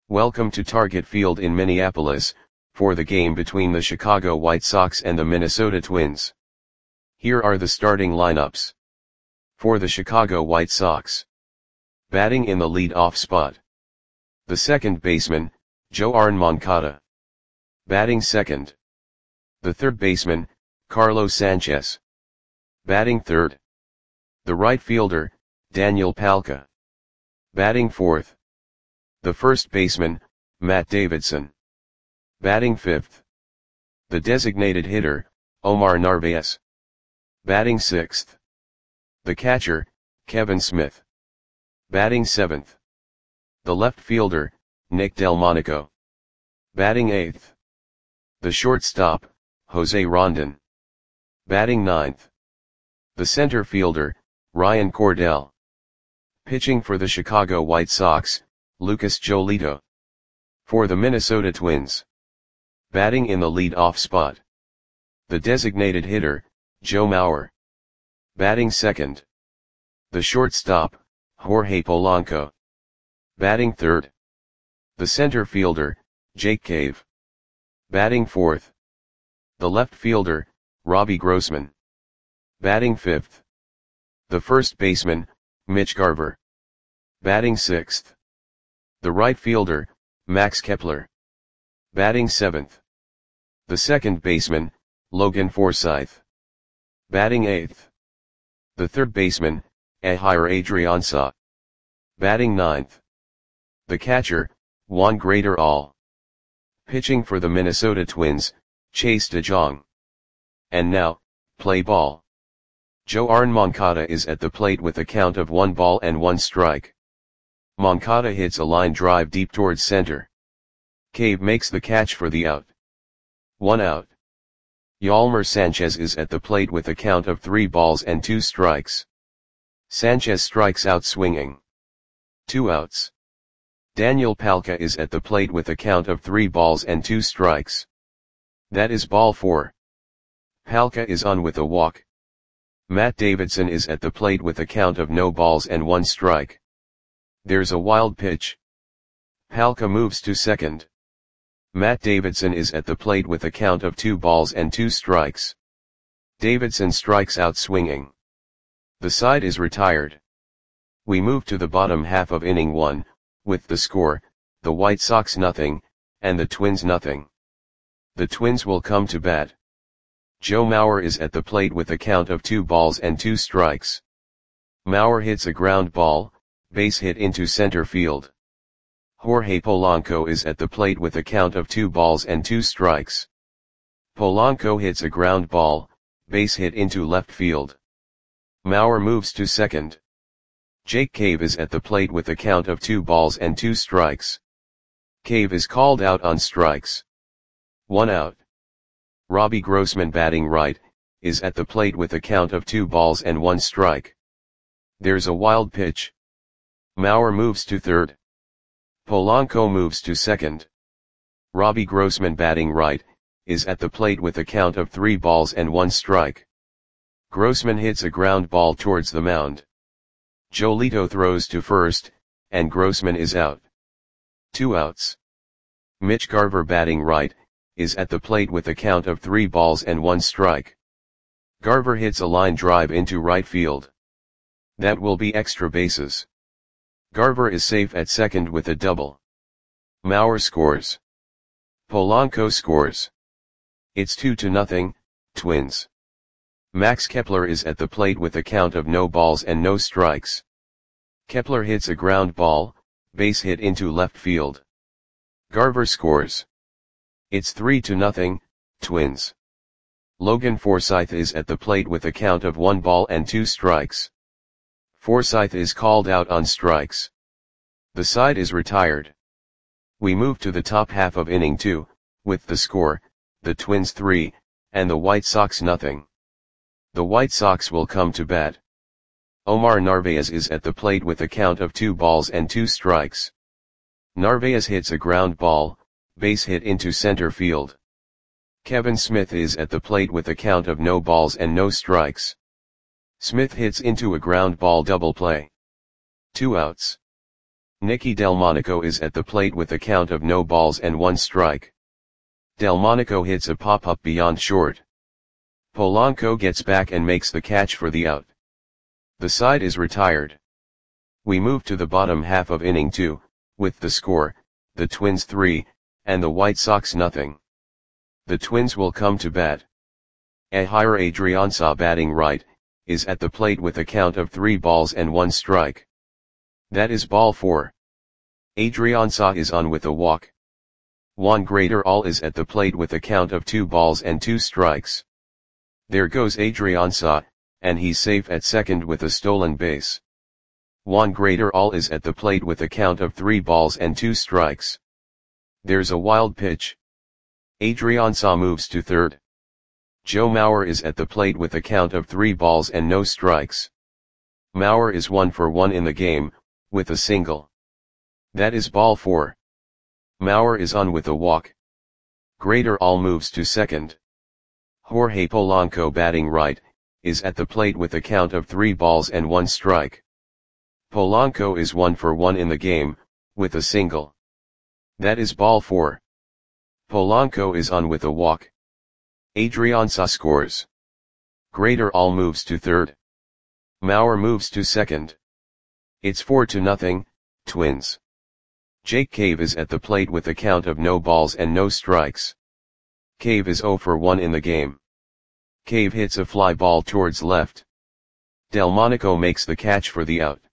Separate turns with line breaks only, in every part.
Welcome to Target Field in Minneapolis, for the game between the Chicago White Sox and the Minnesota Twins. Here are the starting lineups. For the Chicago White Sox. Batting in the lead-off spot. The second baseman, Yoán Moncada. Batting second. The third baseman, Carlos Sanchez. Batting third. The right fielder, Daniel Palka. Batting fourth. The first baseman, Matt Davidson. Batting fifth. The designated hitter, Omar Narvaez. Batting sixth. The catcher, Kevin Smith. Batting seventh. The left fielder, Nick Delmonico. Batting eighth. The shortstop, Jose Rondon. Batting ninth. The center fielder, Ryan Cordell. Pitching for the Chicago White Sox, Lucas Giolito. For the Minnesota Twins. Batting in the lead-off spot. The designated hitter, Joe Mauer. Batting second. The shortstop, Jorge Polanco. Batting third. The center fielder, Jake Cave. Batting fourth. The left fielder, Robbie Grossman. Batting fifth. The first baseman, Mitch Garver. Batting sixth. The right fielder, Max Kepler. Batting seventh. The second baseman, Logan Forsythe. Batting eighth. The third baseman, Ehire Adrianza. Batting ninth. The catcher, Juan Graterol. Pitching for the Minnesota Twins, Chase DeJong. And now, play ball. Yoán Moncada is at the plate with a count of 1-1 Moncada hits a line drive deep towards center. Cave makes the catch for the out. 1 out. Yolmer Sanchez is at the plate with a count of 3-2. Sanchez strikes out swinging. 2 outs. Daniel Palka is at the plate with a count of 3-2. That is ball 4. Palka is on with a walk. Matt Davidson is at the plate with a count of 0-1. There's a wild pitch. Palka moves to second. Matt Davidson is at the plate with a count of 2-2. Davidson strikes out swinging. The side is retired. We move to the bottom half of inning 1, with the score, the White Sox 0, and the Twins 0. The Twins will come to bat. Joe Mauer is at the plate with a count of 2-2. Mauer hits a ground ball, base hit into center field. Jorge Polanco is at the plate with a count of 2-2. Polanco hits a ground ball, base hit into left field. Mauer moves to second. Jake Cave is at the plate with a count of 2-2. Cave is called out on strikes. 1 out. Robbie Grossman batting right, is at the plate with a count of 2-1. There's a wild pitch. Mauer moves to third. Polanco moves to second. Robbie Grossman batting right, is at the plate with a count of 3-1. Grossman hits a ground ball towards the mound. Giolito throws to first, and Grossman is out. 2 outs. Mitch Garver batting right, is at the plate with a count of 3-1. Garver hits a line drive into right field. That will be extra bases. Garver is safe at second with a double. Mauer scores. Polanco scores. It's 2-0, Twins. Max Kepler is at the plate with a count of 0-0. Kepler hits a ground ball, base hit into left field. Garver scores. It's 3-0, Twins. Logan Forsythe is at the plate with a count of 1-2. Forsythe is called out on strikes. The side is retired. We move to the top half of inning 2, with the score, the Twins 3, and the White Sox 0. The White Sox will come to bat. Omar Narvaez is at the plate with a count of 2-2. Narvaez hits a ground ball, base hit into center field. Kevin Smith is at the plate with a count of 0-0. Smith hits into a ground ball double play. 2 outs. Nicky Delmonico is at the plate with a count of no balls and 1 strike. Delmonico hits a pop-up beyond short. Polanco gets back and makes the catch for the out. The side is retired. We move to the bottom half of inning 2, with the score, the Twins 3, and the White Sox nothing. The Twins will come to bat. Ehire Adrianza, batting right, is at the plate with a count of 3 balls and 1 strike. That is ball 4. Adrianza is on with a walk. Juan Graterol is at the plate with a count of 2 balls and 2 strikes. There goes Adrianza, and he's safe at second with a stolen base. Juan Graterol is at the plate with a count of 3 balls and 2 strikes. There's a wild pitch. Adrianza moves to third. Joe Mauer is at the plate with a count of 3 balls and no strikes. Mauer is 1 for 1 in the game, with a single. That is ball 4. Mauer is on with a walk. Graterol moves to second. Jorge Polanco, batting right, is at the plate with a count of 3 balls and 1 strike. Polanco is 1 for 1 in the game, with a single. That is ball 4. Polanco is on with a walk. Adrianza scores. Graterol moves to third. Mauer moves to second. It's 4-0, Twins. Jake Cave is at the plate with a count of no balls and no strikes. Cave is 0 for 1 in the game. Cave hits a fly ball towards left. Delmonico makes the catch for the out.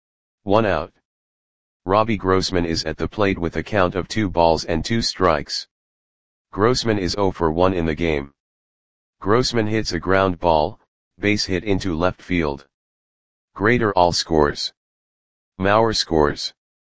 1 out. Robbie Grossman is at the plate with a count of 2 balls and 2 strikes. Grossman is 0 for 1 in the game. Grossman hits a ground ball, base hit into left field. Graterol scores. Mauer scores.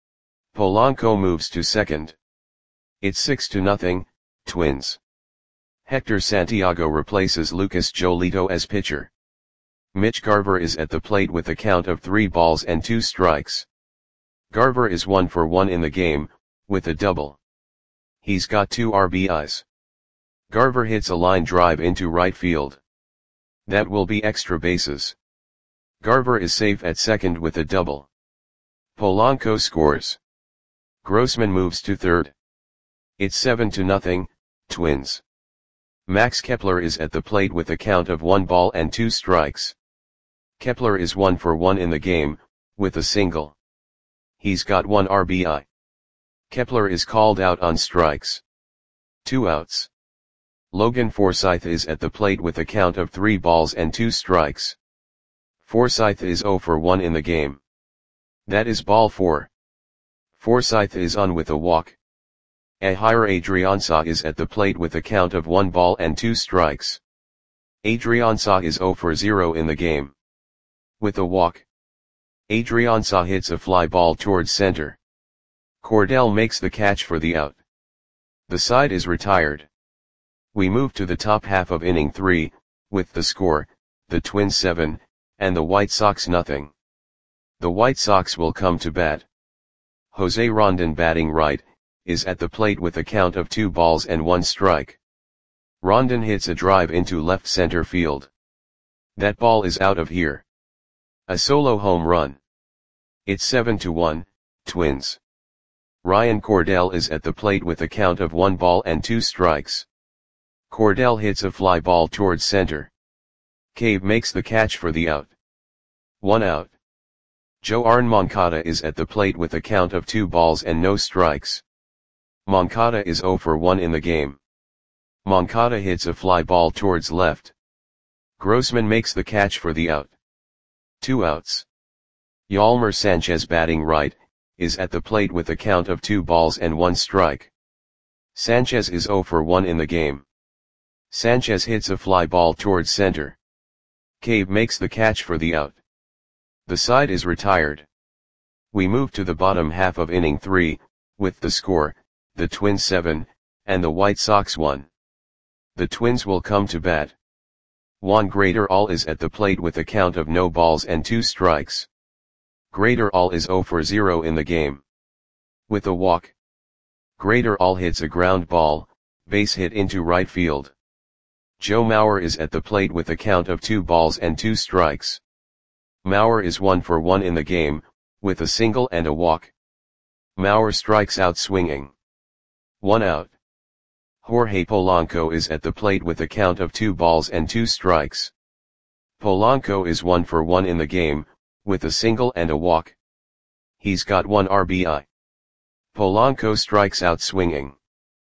Polanco moves to second. It's 6-0, Twins. Hector Santiago replaces Lucas Giolito as pitcher. Mitch Garver is at the plate with a count of 3 balls and 2 strikes. Garver is 1 for 1 in the game, with a double. He's got 2 RBIs. Garver hits a line drive into right field. That will be extra bases. Garver is safe at second with a double. Polanco scores. Grossman moves to third. It's 7-0, Twins. Max Kepler is at the plate with a count of 1 ball and 2 strikes. Kepler is 1 for 1 in the game, with a single. He's got 1 RBI. Kepler is called out on strikes. 2 outs. Logan Forsythe is at the plate with a count of 3 balls and 2 strikes. Forsythe is 0 for 1 in the game. That is ball 4. Forsythe is on with a walk. Ehire Adrianza is at the plate with a count of 1 ball and 2 strikes. Adrianza is 0 for 0 in the game. With a walk. Adrianza hits a fly ball towards center. Cordell makes the catch for the out. The side is retired. We move to the top half of inning 3, with the score, the Twins 7, and the White Sox nothing. The White Sox will come to bat. Jose Rondon, batting right, is at the plate with a count of 2 balls and 1 strike. Rondon hits a drive into left center field. That ball is out of here. A solo home run. It's 7-1, Twins. Ryan Cordell is at the plate with a count of 1 ball and 2 strikes. Cordell hits a fly ball towards center. Cave makes the catch for the out. 1 out. Joan Moncada is at the plate with a count of 2 balls and no strikes. Moncada is 0 for 1 in the game. Moncada hits a fly ball towards left. Grossman makes the catch for the out. 2 outs. Yolmer Sanchez, batting right, is at the plate with a count of 2 balls and 1 strike. Sanchez is 0 for 1 in the game. Sanchez hits a fly ball towards center. Cave makes the catch for the out. The side is retired. We move to the bottom half of inning 3, with the score, the Twins 7, and the White Sox 1. The Twins will come to bat. Juan Graterol is at the plate with a count of no balls and 2 strikes. Graterol is 0 for 0 in the game. With a walk. Graterol hits a ground ball, base hit into right field. Joe Mauer is at the plate with a count of 2 balls and 2 strikes. Mauer is 1 for 1 in the game, with a single and a walk. Maurer strikes out swinging. 1 out. Jorge Polanco is at the plate with a count of 2 balls and 2 strikes. Polanco is 1 for 1 in the game, with a single and a walk. He's got 1 RBI. Polanco strikes out swinging.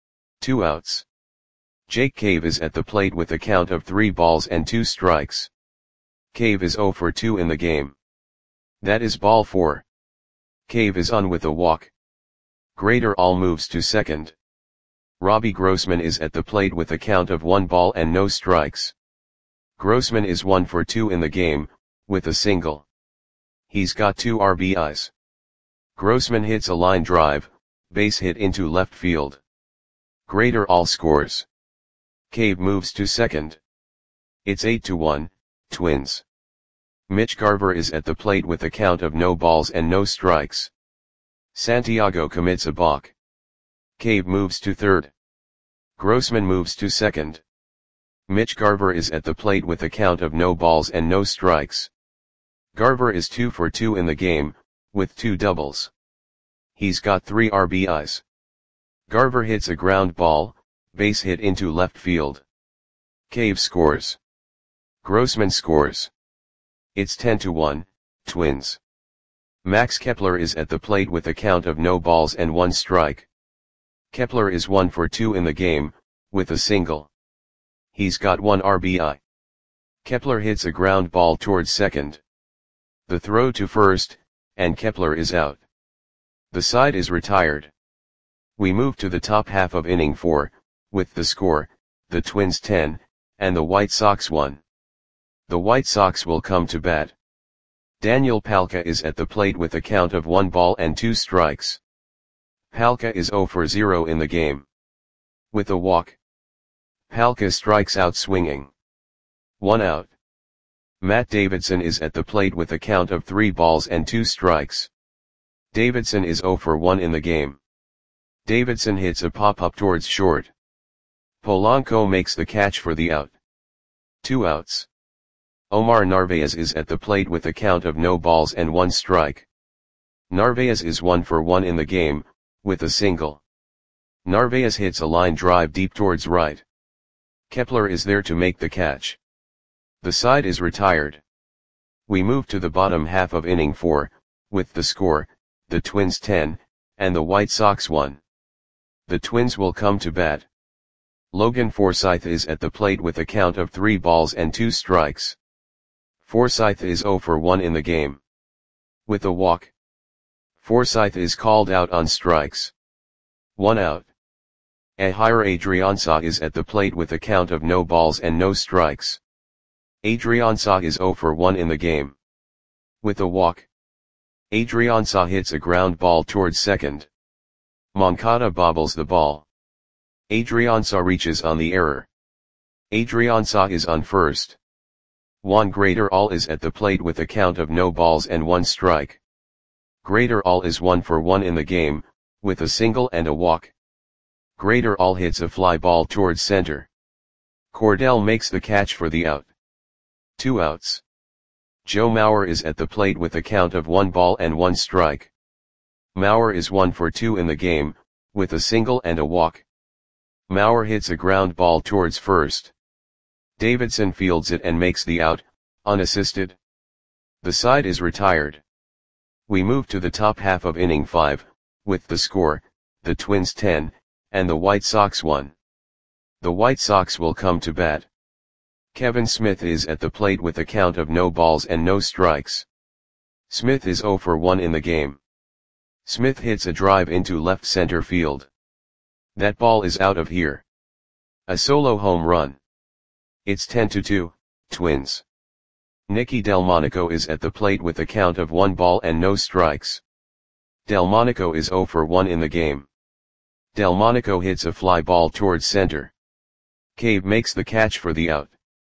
2 outs. Jake Cave is at the plate with a count of 3 balls and 2 strikes. Cave is 0 for 2 in the game. That is ball 4. Cave is on with a walk. Graterol moves to second. Robbie Grossman is at the plate with a count of 1 ball and no strikes. Grossman is 1 for 2 in the game, with a single. He's got 2 RBIs. Grossman hits a line drive, base hit into left field. Graterol scores. Cave moves to second. It's 8-1, Twins. Mitch Garver is at the plate with a count of no balls and no strikes. Santiago commits a balk. Cave moves to third. Grossman moves to second. Mitch Garver is at the plate with a count of no balls and no strikes. Garver is 2 for 2 in the game, with 2 doubles. He's got 3 RBIs. Garver hits a ground ball, base hit into left field. Cave scores. Grossman scores. It's 10-1, Twins. Max Kepler is at the plate with a count of no balls and 1 strike. Kepler is 1 for 2 in the game, with a single. He's got 1 RBI. Kepler hits a ground ball towards second. The throw to first, and Kepler is out. The side is retired. We move to the top half of inning 4, with the score, the Twins 10, and the White Sox 1. The White Sox will come to bat. Daniel Palka is at the plate with a count of 1 ball and 2 strikes. Palka is 0 for 0 in the game. With a walk. Palka strikes out swinging. 1 out. Matt Davidson is at the plate with a count of 3 balls and 2 strikes. Davidson is 0 for 1 in the game. Davidson hits a pop-up towards short. Polanco makes the catch for the out. 2 outs. Omar Narvaez is at the plate with a count of no balls and 1 strike. Narvaez is 1 for 1 in the game, with a single. Narvaez hits a line drive deep towards right. Kepler is there to make the catch. The side is retired. We move to the bottom half of inning 4, with the score, the Twins 10, and the White Sox 1. The Twins will come to bat. Logan Forsythe is at the plate with a count of 3 balls and 2 strikes. Forsythe is 0 for 1 in the game. With a walk. Forsythe is called out on strikes. 1 out. Ehire Adrianza is at the plate with a count of no balls and no strikes. Adrianza is 0 for 1 in the game. With a walk. Adrianza hits a ground ball towards second. Moncada bobbles the ball. Adrianza reaches on the error. Adrianza is on first. Juan Graterol is at the plate with a count of no balls and 1 strike. Graterol is 1 for 1 in the game, with a single and a walk. Graterol hits a fly ball towards center. Cordell makes the catch for the out. 2 outs. Joe Mauer is at the plate with a count of 1 ball and 1 strike. Mauer is 1 for 2 in the game, with a single and a walk. Mauer hits a ground ball towards first. Davidson fields it and makes the out, unassisted. The side is retired. We move to the top half of inning 5, with the score, the Twins 10, and the White Sox 1. The White Sox will come to bat. Kevin Smith is at the plate with a count of no balls and no strikes. Smith is 0 for 1 in the game. Smith hits a drive into left center field. That ball is out of here. A solo home run. It's 10-2, Twins. Nicky Delmonico is at the plate with a count of 1 ball and no strikes. Delmonico is 0 for 1 in the game. Delmonico hits a fly ball towards center. Cave makes the catch for the out.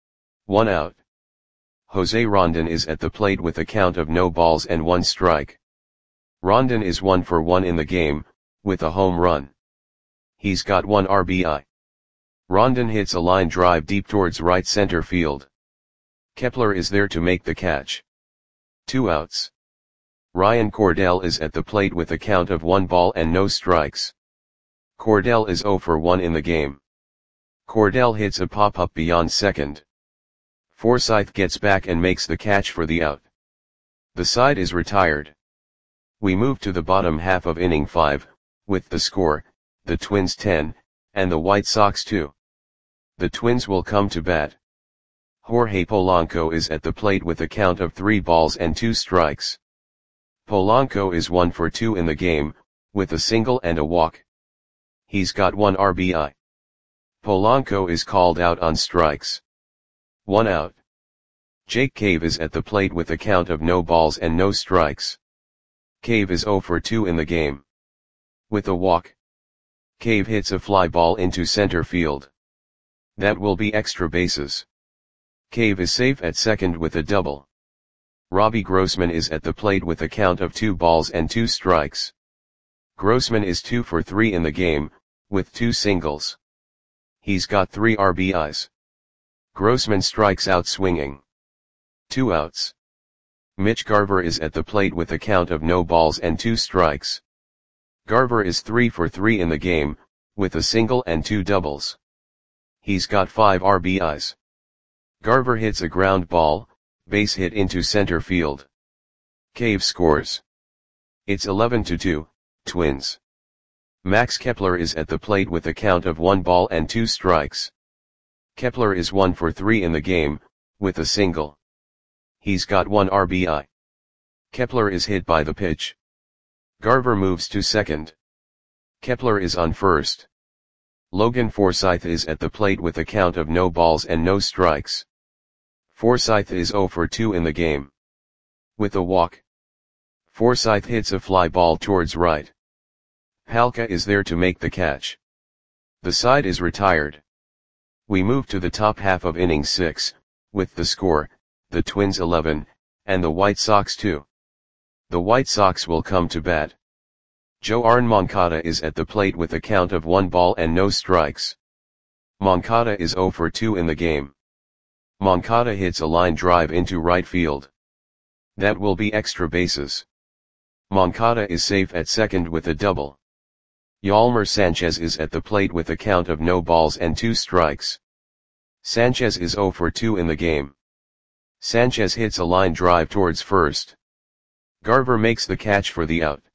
1 out. Jose Rondon is at the plate with a count of no balls and 1 strike. Rondon is 1 for 1 in the game, with a home run. He's got 1 RBI. Rondon hits a line drive deep towards right center field. Kepler is there to make the catch. 2 outs. Ryan Cordell is at the plate with a count of 1 ball and no strikes. Cordell is 0 for 1 in the game. Cordell hits a pop-up beyond second. Forsythe gets back and makes the catch for the out. The side is retired. We move to the bottom half of inning 5, with the score, the Twins 10, and the White Sox 2. The Twins will come to bat. Jorge Polanco is at the plate with a count of 3 balls and 2 strikes. Polanco is 1 for 2 in the game, with a single and a walk. He's got 1 RBI. Polanco is called out on strikes. 1 out. Jake Cave is at the plate with a count of no balls and no strikes. Cave is 0 for 2 in the game. With a walk. Cave hits a fly ball into center field. That will be extra bases. Cave is safe at second with a double. Robbie Grossman is at the plate with a count of 2 balls and 2 strikes. Grossman is 2 for 3 in the game, with 2 singles. He's got 3 RBIs. Grossman strikes out swinging. 2 outs. Mitch Garver is at the plate with a count of no balls and 2 strikes. Garver is 3 for 3 in the game, with a single and 2 doubles. He's got 5 RBIs. Garver hits a ground ball, base hit into center field. Cave scores. It's 11-2, Twins. Max Kepler is at the plate with a count of 1 ball and 2 strikes. Kepler is 1 for 3 in the game, with a single. He's got 1 RBI. Kepler is hit by the pitch. Garver moves to second. Kepler is on first. Logan Forsythe is at the plate with a count of no balls and no strikes. Forsythe is 0 for 2 in the game. With a walk. Forsythe hits a fly ball towards right. Palka is there to make the catch. The side is retired. We move to the top half of inning 6, with the score, the Twins 11, and the White Sox 2. The White Sox will come to bat. Joan Moncada is at the plate with a count of 1 ball and no strikes. Moncada is 0 for 2 in the game. Moncada hits a line drive into right field. That will be extra bases. Moncada is safe at second with a double. Yolmer Sanchez is at the plate with a count of no balls and 2 strikes. Sanchez is 0 for 2 in the game. Sanchez hits a line drive towards first. Garver makes the catch for the out.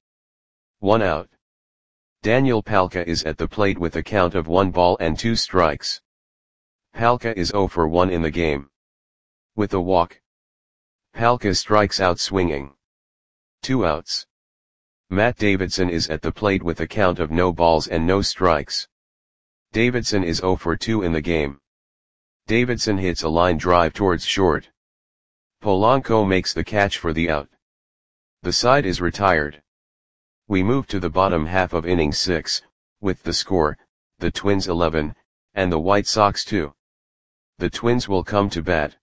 1 out. Daniel Palka is at the plate with a count of 1 ball and 2 strikes. Palka is 0 for 1 in the game. With a walk. Palka strikes out swinging. 2 outs. Matt Davidson is at the plate with a count of no balls and no strikes. Davidson is 0 for 2 in the game. Davidson hits a line drive towards short. Polanco makes the catch for the out. The side is retired. We move to the bottom half of inning 6, with the score, the Twins 11, and the White Sox 2. The Twins will come to bat.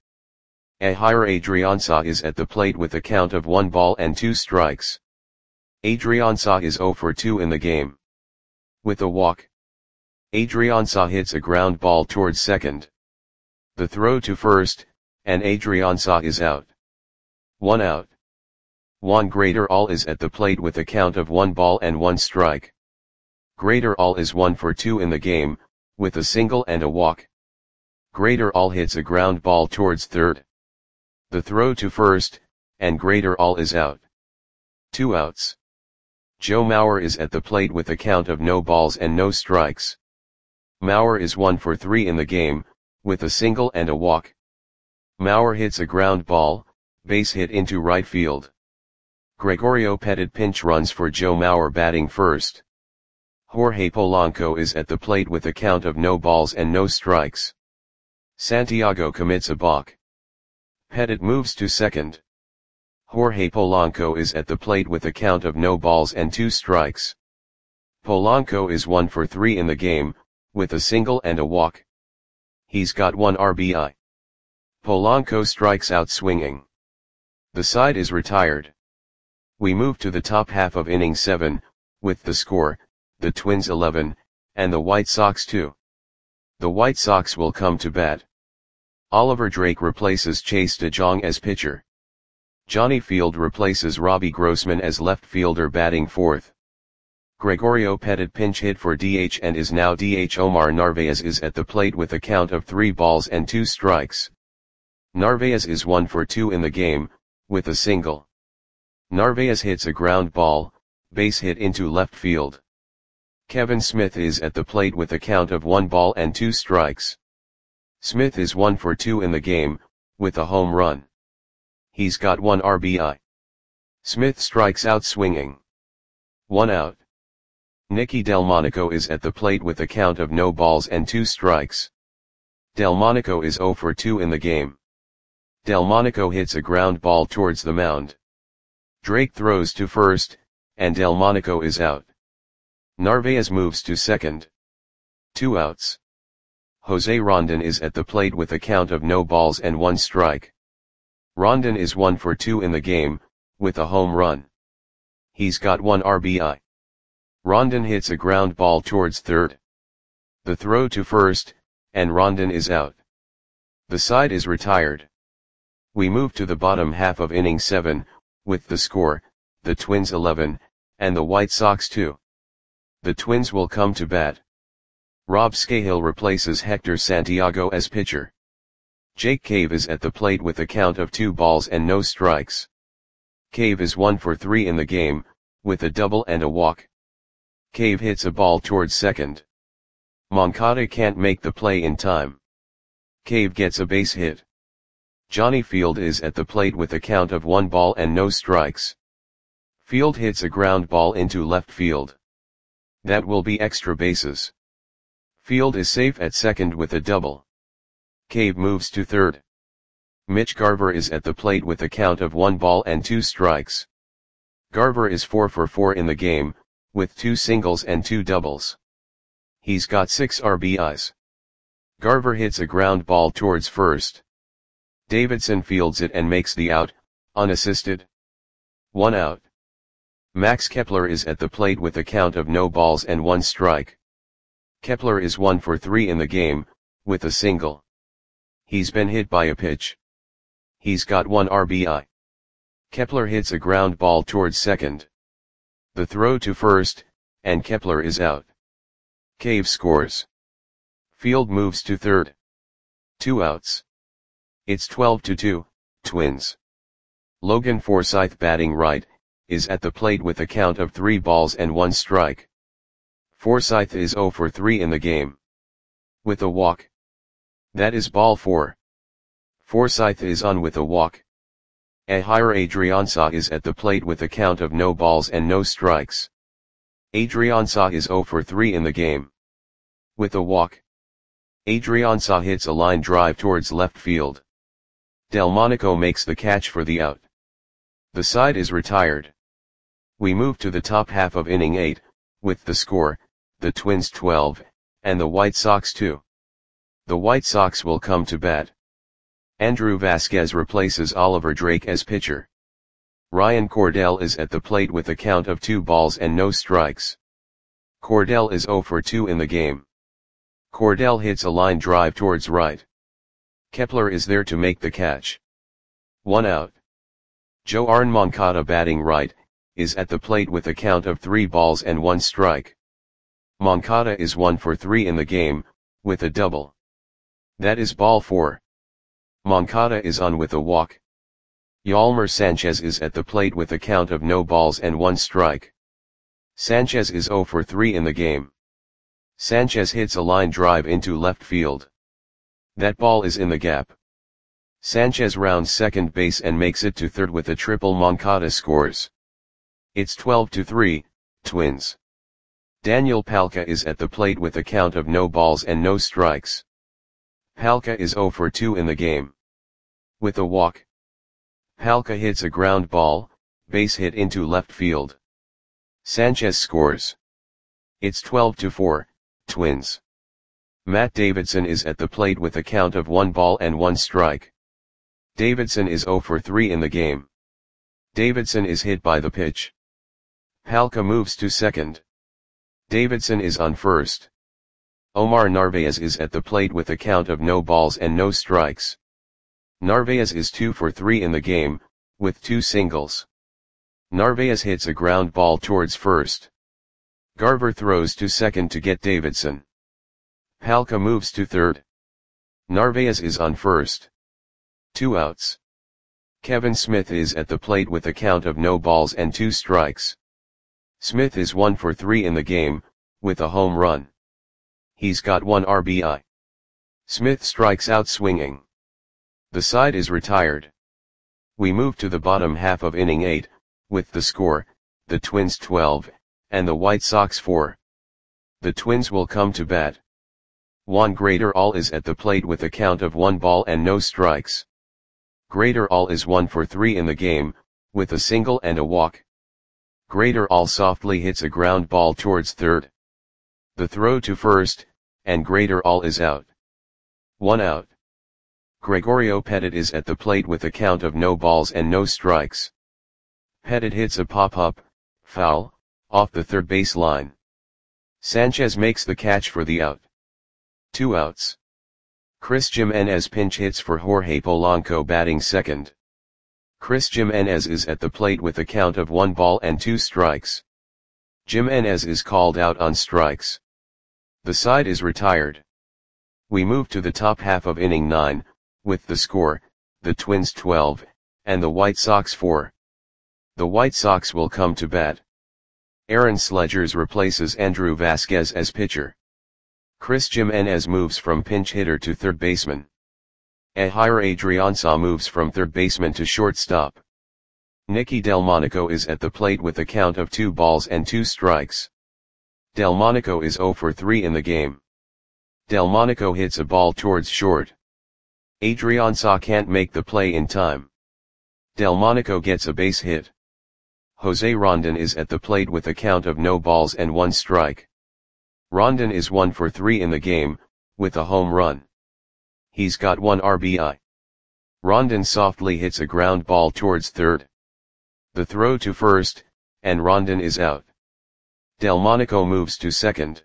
Ehire Adrianza is at the plate with a count of 1 ball and 2 strikes. Adrianza is 0 for 2 in the game. With a walk. Adrianza hits a ground ball towards second. The throw to first, and Adrianza is out. 1 out. Juan Graterol is at the plate with a count of 1 ball and 1 strike. Graterol is 1 for 2 in the game, with a single and a walk. Graterol hits a ground ball towards third. The throw to first, and Graterol is out. 2 outs. Joe Mauer is at the plate with a count of no balls and no strikes. Mauer is 1 for 3 in the game, with a single and a walk. Mauer hits a ground ball, base hit into right field. Gregorio Petit pinch runs for Joe Mauer batting first. Jorge Polanco is at the plate with a count of no balls and no strikes. Santiago commits a balk. Petit moves to second. Jorge Polanco is at the plate with a count of no balls and 2 strikes. Polanco is 1 for 3 in the game, with a single and a walk. He's got 1 RBI. Polanco strikes out swinging. The side is retired. We move to the top half of inning 7, with the score, the Twins 11, and the White Sox 2. The White Sox will come to bat. Oliver Drake replaces Chase DeJong as pitcher. Johnny Field replaces Robbie Grossman as left fielder batting fourth. Gregorio Petit pinch hit for DH and is now DH. Omar Narvaez is at the plate with a count of 3 balls and 2 strikes. Narvaez is 1 for 2 in the game, with a single. Narvaez hits a ground ball, base hit into left field. Kevin Smith is at the plate with a count of 1 ball and 2 strikes. Smith is 1 for 2 in the game, with a home run. He's got 1 RBI. Smith strikes out swinging. 1 out. Nicky Delmonico is at the plate with a count of no balls and 2 strikes. Delmonico is 0 for 2 in the game. Delmonico hits a ground ball towards the mound. Drake throws to first, and Delmonico is out. Narvaez moves to second. 2 outs. Jose Rondon is at the plate with a count of no balls and 1 strike. Rondon is 1 for 2 in the game, with a home run. He's got 1 RBI. Rondon hits a ground ball towards third. The throw to first, and Rondon is out. The side is retired. We move to the bottom half of inning 7, with the score, the Twins 11, and the White Sox 2. The Twins will come to bat. Rob Scahill replaces Hector Santiago as pitcher. Jake Cave is at the plate with a count of 2 balls and no strikes. Cave is 1 for 3 in the game, with a double and a walk. Cave hits a ball towards second. Moncada can't make the play in time. Cave gets a base hit. Johnny Field is at the plate with a count of 1 ball and no strikes. Field hits a ground ball into left field. That will be extra bases. Field is safe at second with a double. Cave moves to third. Mitch Garver is at the plate with a count of 1 ball and 2 strikes. Garver is 4 for 4 in the game, with 2 singles and 2 doubles. He's got 6 RBIs. Garver hits a ground ball towards first. Davidson fields it and makes the out, unassisted. 1 out. Max Kepler is at the plate with a count of no balls and 1 strike. Kepler is 1 for 3 in the game, with a single. He's been hit by a pitch. He's got 1 RBI. Kepler hits a ground ball towards second. The throw to first, and Kepler is out. Cave scores. Field moves to third. 2 outs. It's 12-2, Twins. Logan Forsythe batting right, is at the plate with a count of 3 balls and 1 strike. Forsythe is 0 for 3 in the game. With a walk. That is ball 4. Forsythe is on with a walk. Ehire Adrianza is at the plate with a count of no balls and no strikes. Adrianza is 0 for 3 in the game. With a walk. Adrianza hits a line drive towards left field. Delmonico makes the catch for the out. The side is retired. We move to the top half of inning 8, with the score, the Twins 12, and the White Sox 2. The White Sox will come to bat. Andrew Vasquez replaces Oliver Drake as pitcher. Ryan Cordell is at the plate with a count of 2 balls and no strikes. Cordell is 0 for 2 in the game. Cordell hits a line drive towards right. Kepler is there to make the catch. 1 out. Joarn Moncada batting right, is at the plate with a count of 3 balls and 1 strike. Moncada is 1 for 3 in the game, with a double. That is ball 4. Moncada is on with a walk. Yolmer Sanchez is at the plate with a count of no balls and 1 strike. Sanchez is 0 for 3 in the game. Sanchez hits a line drive into left field. That ball is in the gap. Sanchez rounds second base and makes it to third with a triple. Moncada scores. It's 12-3, Twins. Daniel Palka is at the plate with a count of no balls and no strikes. Palka is 0 for 2 in the game. With a walk. Palka hits a ground ball, base hit into left field. Sanchez scores. It's 12-4, Twins. Matt Davidson is at the plate with a count of 1 ball and 1 strike. Davidson is 0 for 3 in the game. Davidson is hit by the pitch. Palka moves to second. Davidson is on first. Omar Narvaez is at the plate with a count of no balls and no strikes. Narvaez is 2 for 3 in the game, with 2 singles. Narvaez hits a ground ball towards first. Garver throws to second to get Davidson. Palka moves to third. Narvaez is on first. 2 outs. Kevin Smith is at the plate with a count of no balls and 2 strikes. Smith is 1 for 3 in the game, with a home run. He's got 1 RBI. Smith strikes out swinging. The side is retired. We move to the bottom half of inning 8, with the score, the Twins 12, and the White Sox 4. The Twins will come to bat. Juan Graterol is at the plate with a count of 1 ball and no strikes. Graterol is 1 for 3 in the game, with a single and a walk. Graterol softly hits a ground ball towards third. The throw to first, and Graterol is out. 1 out. Gregorio Petit is at the plate with a count of no balls and no strikes. Petit hits a pop-up, foul, off the third base line. Sanchez makes the catch for the out. 2 outs. Chris Jimenez pinch hits for Jorge Polanco batting second. Chris Jimenez is at the plate with a count of 1 ball and 2 strikes. Jimenez is called out on strikes. The side is retired. We move to the top half of inning 9, with the score, the Twins 12, and the White Sox 4. The White Sox will come to bat. Aaron Slegers replaces Andrew Vasquez as pitcher. Chris Jimenez moves from pinch hitter to third baseman. Ehire Adrianza moves from third baseman to shortstop. Nicky Delmonico is at the plate with a count of 2 balls and 2 strikes. Delmonico is 0 for 3 in the game. Delmonico hits a ball towards short. Adrianza can't make the play in time. Delmonico gets a base hit. Jose Rondon is at the plate with a count of no balls and 1 strike. Rondon is 1 for 3 in the game, with a home run. He's got 1 RBI. Rondon softly hits a ground ball towards third. The throw to first, and Rondon is out. Delmonico moves to second.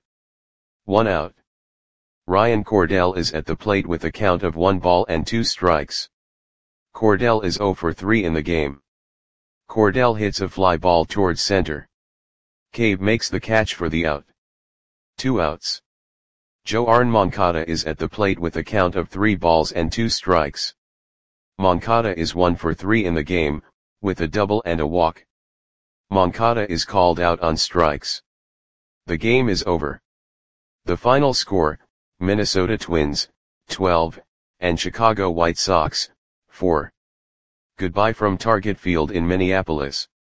1 out. Ryan Cordell is at the plate with a count of 1 ball and 2 strikes. Cordell is 0 for 3 in the game. Cordell hits a fly ball towards center. Cave makes the catch for the out. 2 outs. Joarn Moncada is at the plate with a count of 3 balls and 2 strikes. Moncada is 1 for 3 in the game, with a double and a walk. Moncada is called out on strikes. The game is over. The final score, Minnesota Twins, 12, and Chicago White Sox, 4. Goodbye from Target Field in Minneapolis.